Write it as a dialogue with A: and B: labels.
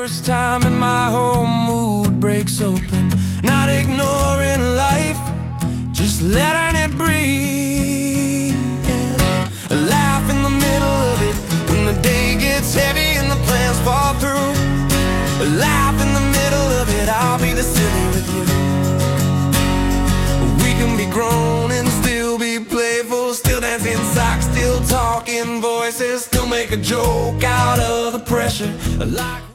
A: first time and my whole mood breaks open. Not ignoring life, just letting it breathe. Yeah. A laugh in the middle of it when the day gets heavy and the plans fall through. A laugh in the middle of it, I'll be the silly with you. We can be grown and still be playful, still dancing socks, still talking voices, still make a joke out of the pressure. Like